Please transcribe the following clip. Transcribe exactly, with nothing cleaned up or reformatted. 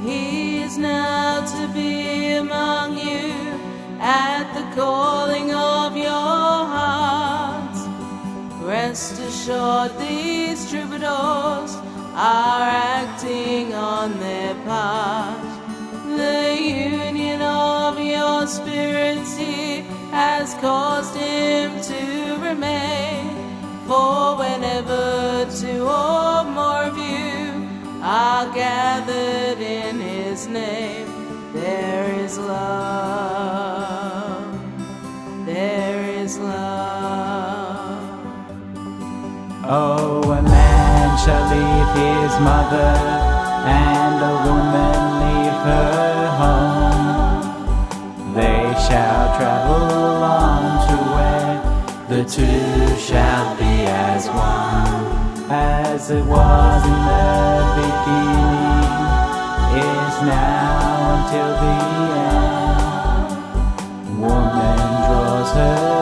He is now to be among you at the calling of your hearts. Rest assured, these troubadours are acting on their part. The union of your spirits here has caused him to remain. For whenever two or more of you are gathered in his name, there is love, there is love. Oh, a man shall leave his mother, and a woman leave her home. They shall travel on to where the two shall be as one. As it was in the beginning, is now until the end. Woman draws her